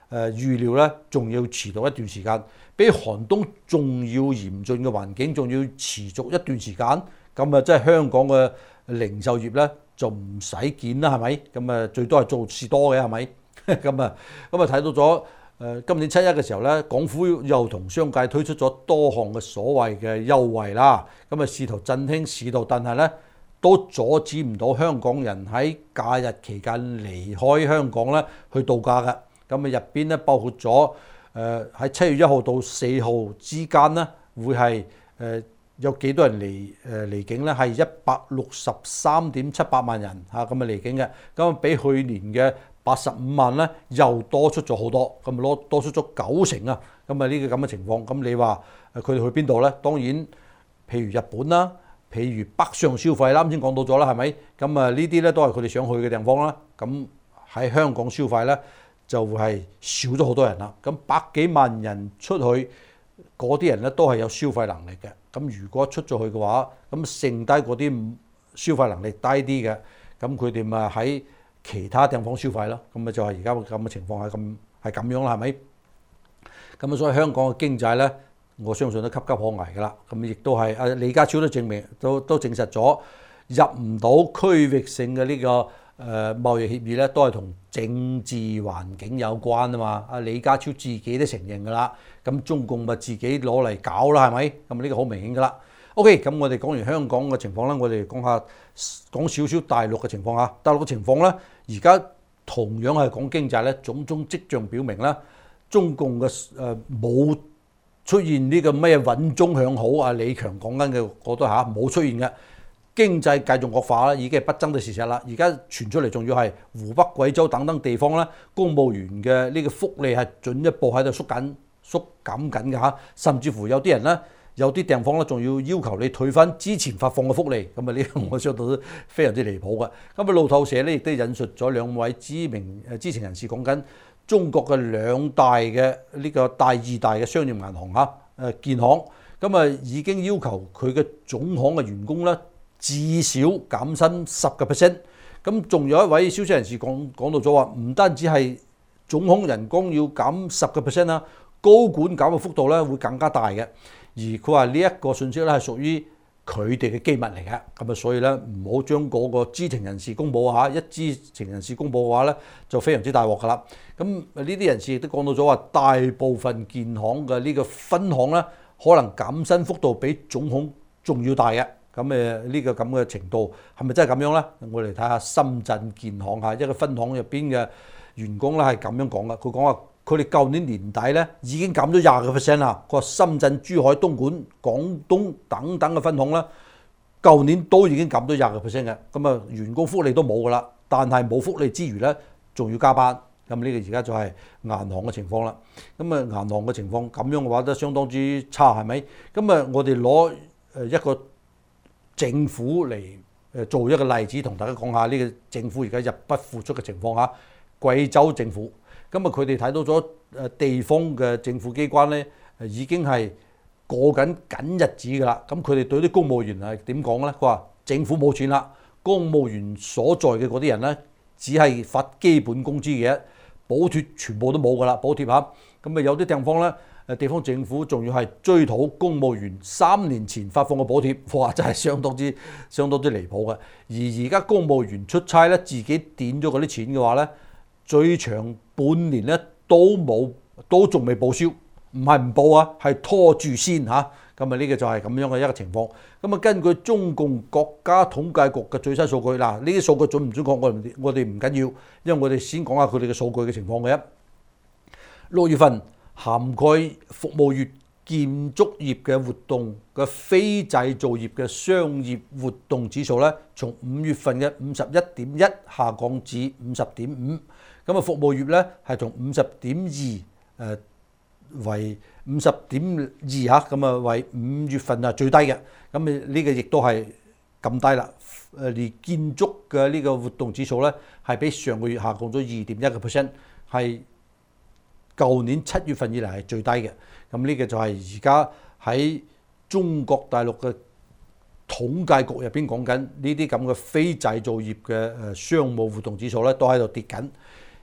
誒預料咧仲要持續一段時間，比寒冬仲要嚴峻嘅環境仲要持續一段時間，咁啊即係香港嘅零售業咧就唔使見啦，係咪？咁啊最多係做士多嘅，係咪？咁啊咁啊睇到咗誒今年七一嘅時候咧，港府又同商界推出咗多項嘅所謂嘅優惠啦，咁啊試圖振興市道，但係咧都阻止唔到香港人喺假日期間離開香港咧去度假嘅。咁啊入邊咧包括咗誒喺七月一號到四號之間咧，會係誒、呃、有幾多人離誒離境咧？係一百六十三點七八萬人嚇咁啊離境嘅，咁啊比去年嘅八十五萬咧又多出咗好多，咁攞多出咗九成啊！咁啊呢個咁嘅情況，咁你話誒佢哋去邊度咧？當然，譬如日本啦，譬如北上消費啦，啱先講到咗啦，係咪？咁啊呢啲咧都係佢哋想去嘅地方啦。咁喺香港消費咧，就會係少咗好多人啦。咁百幾萬人出去，嗰啲人咧都係有消費能力嘅。咁如果出咗去嘅話，咁剩低嗰啲消費能力低啲嘅，咁佢哋咪喺其他地方消費咯。咁咪就係而家咁嘅情況係咁係咁樣啦，係咪？咁啊，所以香港嘅經濟咧，我相信都岌岌可危㗎啦。咁亦都係啊，李家超都證明都都證實咗入唔到區域性嘅呢個。誒貿易協議咧都係同政治環境有關啊嘛，阿李家超自己都承認㗎啦，咁中共咪自己攞嚟搞啦，係咪？咁呢個好明顯㗎啦。OK，咁我哋講完香港嘅情況咧，我哋講下講少少大陸嘅情況嚇。大陸嘅情況咧，而家同樣係講經濟咧，種種跡象表明咧，中共嘅誒冇出現呢個咩穩中向好啊，李強講緊嘅我都嚇冇出現嘅。經濟繼續惡化啦，已經係不爭嘅事實啦。而家傳出嚟仲要係湖北、貴州等等地方咧，公務員嘅呢個福利係進一步喺度縮緊、縮減緊嘅嚇，甚至乎有啲人咧，有啲地方咧仲要要求你退翻之前發放嘅福利，咁啊呢個我相信都非常之離譜嘅。咁啊路透社咧亦都引述咗兩位知名誒知情人士講緊中國嘅兩大嘅呢個大二大嘅商業銀行嚇誒建行，咁啊已經要求佢嘅總行嘅員工咧，至少減薪十個 percent， 咁仲有一位消息人士講講到咗話，唔單止係總行人工要減十個 percent 啦，高管減嘅幅度咧會更加大嘅。而佢話呢一個信息咧係屬於佢哋嘅機密嚟嘅，咁啊所以咧唔好將嗰個知情人士公佈嚇，一知情人士公佈嘅話咧就非常之大鑊㗎啦。咁呢啲人士亦都講到咗話，大部分建行嘅呢個分行咧，可能減薪幅度比總行仲要大嘅。咁誒呢個咁嘅程度係咪真係咁樣咧？我哋睇下深圳建行嚇一個分行入邊嘅員工咧係咁樣講嘅。佢講話佢哋舊年年底咧已經減咗廿個 percent 啦。佢話深圳、珠海、東莞、廣東等等嘅分行咧，舊年都已經減咗廿個 percent 嘅。咁啊員工福利都冇㗎啦，但係冇福利之餘咧，仲要加班。咁呢個而家就係銀行嘅情況啦。咁啊銀行嘅情況咁樣嘅話都相當之差，係咪？咁啊我哋攞誒一個政府嚟誒做一個例子，同大家講下呢個政府而家入不敷出嘅情況下，貴州政府咁啊，佢哋睇到咗誒地方嘅政府機關咧，已經係過緊緊日子㗎啦。咁佢哋對啲公務員係點講咧？佢話政府冇錢啦，公務員所在嘅嗰啲人咧，只係發基本工資嘅，補貼全部都冇㗎啦，補貼嚇。咁啊有啲地方咧。誒地方政府仲要係追討公務員三年前發放嘅補貼，哇！真係相當之相當之離譜嘅。而而家公務員出差咧，自己點咗嗰啲錢嘅話咧，最長半年咧都冇，都仲未報銷，唔係唔報啊，係拖住先嚇。咁啊呢個就係咁樣嘅一個情況。咁啊根據中共國家統計局嘅最新數據，嗱呢啲數據準唔準確，我我哋唔緊要，因為我哋先講下佢哋嘅數據嘅情況嘅。六月份。涵蓋服務業、建築業嘅活動嘅非製造業嘅商業活動指數咧，從五月份嘅五十一點一下降至五十點五。咁啊，服務業咧係從五十點二誒為五十點二嚇，咁啊為五月份啊最低嘅。咁啊呢個亦都係咁低啦。誒而建築嘅呢個活動指數咧係比上個月下降咗二點一個 percent， 係。舊年七月份以嚟係最低嘅，咁呢個就係而家喺中國大陸嘅統計局入邊講緊呢啲咁嘅非製造業嘅誒商務活動指數咧，都喺度跌緊。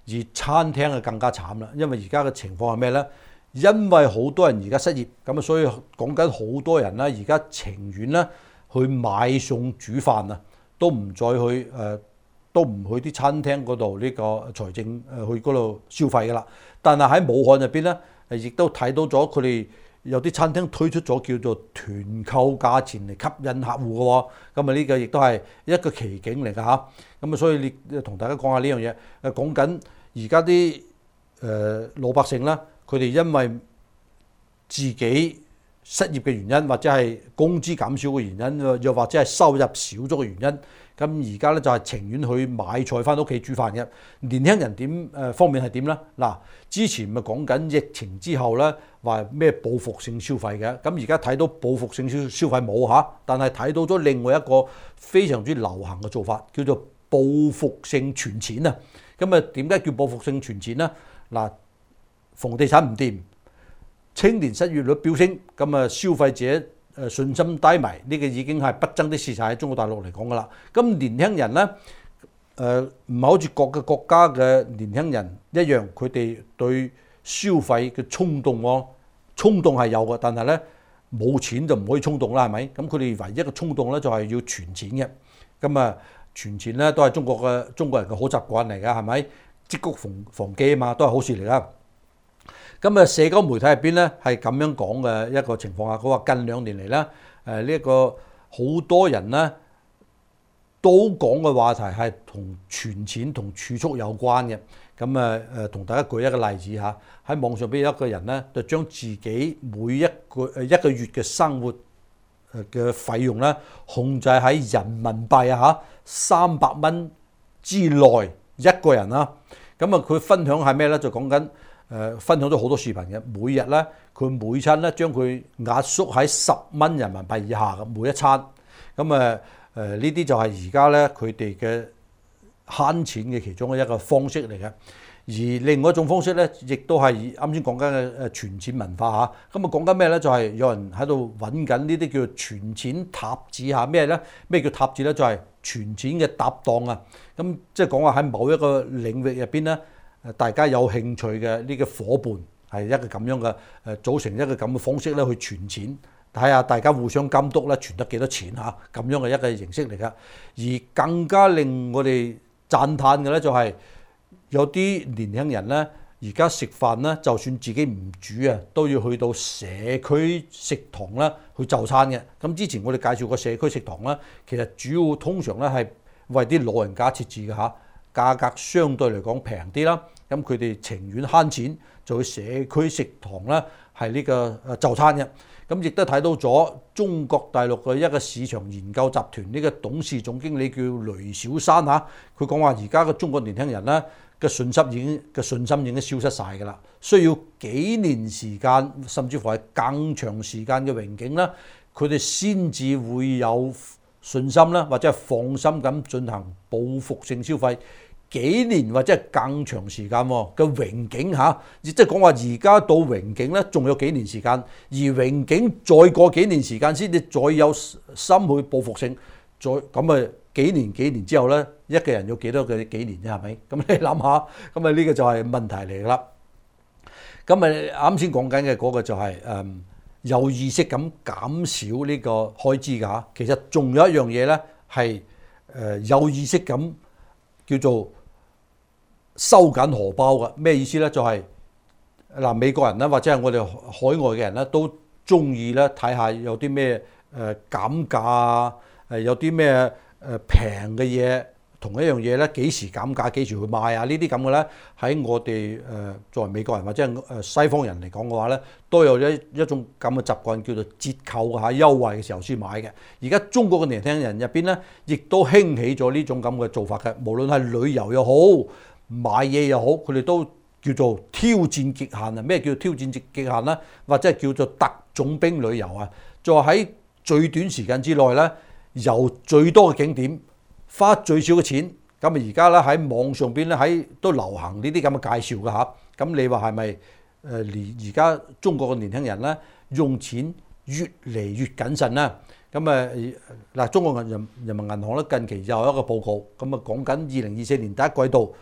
而餐廳就更加慘啦，因為而家嘅情況係咩呢？因為好多人而家失業，咁啊，所以講緊好多人咧，而家情願咧去買餸煮飯啊，都唔再去誒、呃，都唔去啲餐廳嗰度呢個財政誒去嗰度消費噶啦。但係喺武漢入邊咧，誒亦都睇到咗佢哋有啲餐廳推出咗叫做團購價錢嚟吸引客戶嘅喎。咁啊，呢個亦都係一個奇景嚟㗎嚇。咁啊，所以你同大家講下呢樣嘢，誒講緊而家啲誒老百姓啦。佢哋因為自己失業嘅原因，或者係工資減少嘅原因，又或者係收入少咗嘅原因，咁而家咧就係情願去買菜翻屋企煮飯嘅。年輕人點誒方面係點咧？嗱，之前咪講緊疫情之後咧，話咩報復性消費嘅，咁而家睇到報復性消消費冇嚇，但係睇到咗另外一個非常之流行嘅做法，叫做報復性存錢啊。咁啊，點解叫報復性存錢咧？嗱。房地產唔掂，青年失業率飆升，咁啊消費者誒信心低迷，呢個已經係不爭的事實喺中國大陸嚟講噶啦。咁年輕人咧誒唔係好似各個國家嘅年輕人一樣，佢哋對消費嘅衝動喎，衝動係有嘅，但係咧冇錢就唔可以衝動啦，係咪？咁佢哋唯一嘅衝動咧就係要存錢嘅。咁啊存錢咧都係中國嘅中國人嘅好習慣嚟㗎，係咪？積谷防防饑啊嘛，都係好事嚟㗎。咁啊，社交媒體入邊咧係咁樣講嘅一個情況下，佢話近兩年嚟咧，誒呢一個好多人咧都講嘅話題係同存錢同儲蓄有關嘅。咁啊誒，同大家舉一個例子嚇，喺網上邊有一個人咧就將自己每一個誒一個月嘅生活誒嘅費用咧控制喺人民幣啊嚇三百蚊之內一個人啦。咁啊，佢分享係咩咧？就講緊。誒分享咗好多視頻嘅，每日咧佢每餐咧將佢壓縮喺十蚊人民幣以下嘅每一餐，咁誒誒呢啲就係而家咧佢哋嘅慳錢嘅其中一個方式嚟嘅。而另外一種方式咧，亦都係啱先講緊嘅誒存錢文化嚇。咁啊講緊咩咧？就係有人喺度揾緊呢啲叫做存錢塔子嚇。咩咧？咩叫塔子咧？就係存錢嘅搭檔啊。咁即係講話喺某一個領域入邊咧。大家有興趣嘅呢個伙伴係一個咁樣嘅誒組成一個咁嘅方式咧去存錢，睇下大家互相監督咧存得幾多錢嚇，咁樣嘅一個形式嚟㗎。而更加令我哋讚歎嘅咧就係有啲年輕人咧而家食飯咧，就算自己唔煮啊，都要去到社區食堂啦去就餐嘅。咁之前我哋介紹過社區食堂啦，其實主要通常咧係為啲老人家設置嘅嚇。價格相對嚟講平啲啦，咁佢哋情願慳錢就去社區食堂啦，係呢個誒就餐嘅。咁亦都睇到咗中國大陸嘅一個市場研究集團呢個董事總經理叫雷小山嚇，佢講話而家嘅中國年輕人咧嘅信心已經嘅信心已經消失晒㗎啦，需要幾年時間，甚至乎係更長時間嘅榮景啦，佢哋先至會有信心啦，或者係放心咁進行報復性消費，幾年或者係更長時間嘅榮景嚇，即係講話而家到榮景咧，仲有幾年時間，而榮景再過幾年時間先至再有心去報復性，再咁啊幾年幾年之後咧，一個人要幾多嘅幾年啫？係咪？咁你諗下，咁啊呢個就係問題嚟啦。咁啊啱先講緊嘅嗰個就係、是、誒。嗯有意識咁減少呢個開支㗎，其實仲有一樣嘢咧係誒有意識咁叫做收緊荷包嘅。咩意思咧？就係、是、嗱美國人咧或者係我哋海外嘅人咧都中意咧睇下有啲咩誒減價啊，誒有啲咩誒平嘅嘢。同一樣嘢咧，幾時減價，幾時去買啊？呢啲咁嘅咧，喺我哋誒作為美國人或者係誒西方人嚟講嘅話咧，都有一一種咁嘅習慣，叫做折扣嚇優惠嘅時候先買嘅。而家中國嘅年輕人入邊咧，亦都興起咗呢種咁嘅做法嘅。無論係旅遊又好，買嘢又好，佢哋都叫做挑戰極限啊！咩叫挑戰極極限咧？或者係叫做特種兵旅遊啊？就喺最短時間之內咧，遊最多嘅景點。花最少嘅錢，咁啊而家咧喺網上邊咧喺都流行呢啲咁嘅介紹㗎嚇。咁你話係咪誒？而而家中國嘅年輕人咧用錢越嚟越謹慎啦。咁啊嗱，中國人人民銀行咧近期又有一個報告，咁啊講緊二零二四年第一季度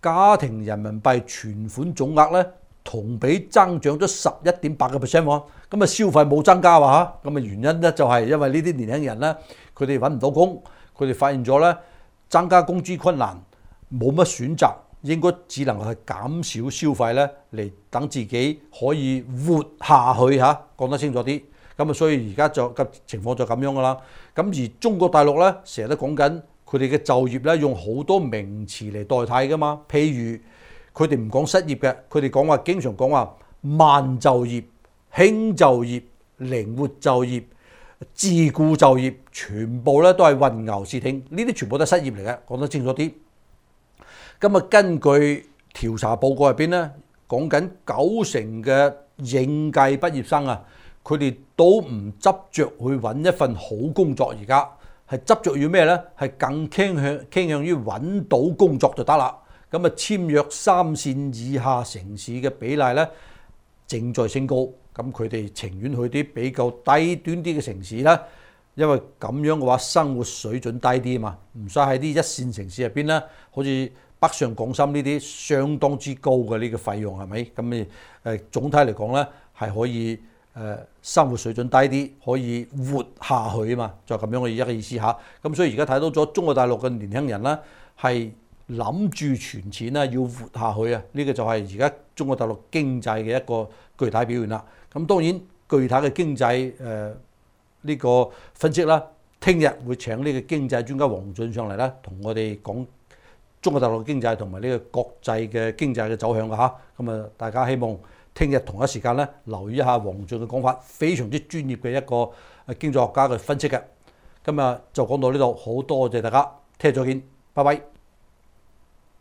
家庭人民幣存款總額咧同比增長咗十一點八個 percent 喎，咁啊消費冇增加喎嚇，咁啊原因咧就係因為呢啲年輕人咧，佢哋揾唔到工，佢哋發現咗咧增加工資困難，冇乜選擇，應該只能係減少消費咧，嚟等自己可以活下去嚇，講得清楚啲。咁啊，所以而家就嘅情況就咁樣噶啦。咁而中國大陸咧，成日都講緊佢哋嘅就業咧，用好多名詞嚟代替噶嘛。譬如佢哋唔講失業嘅，佢哋講話經常講話慢就業、輕就業、靈活就業、自僱就業，全部咧都係混淆視聽。呢啲全部都係失業嚟嘅，講得清楚啲。咁啊，根據調查報告入邊咧，講緊九成嘅應屆畢業生啊，佢哋都唔執着去揾一份好工作，而家係執着要咩呢？係更傾向傾向於揾到工作就得啦。咁啊，簽約三線以下城市嘅比例呢正在升高。咁佢哋情願去啲比較低端啲嘅城市啦，因為咁樣嘅話生活水準低啲啊嘛，唔使喺啲一線城市入邊啦，好似北上廣深呢啲相當之高嘅呢個費用係咪？咁誒誒總體嚟講呢係可以。誒生活水準低啲，可以活下去啊嘛，就咁樣嘅一個意思嚇。咁所以而家睇到咗中國大陸嘅年輕人啦，係諗住存錢啦，要活下去啊！呢個就係而家中國大陸經濟嘅一個具體表現啦。咁當然具體嘅經濟誒呢個分析啦，聽日會請呢個經濟專家黃俊上嚟啦，同我哋講中國大陸嘅經濟同埋呢個國際嘅經濟嘅走向嘅嚇。咁啊，大家希望聽日同一時間咧，留意一下黃俊嘅講法，非常之專業嘅一個經濟學家嘅分析嘅。今日就講到呢度，好多謝大家，聽日再見，拜拜。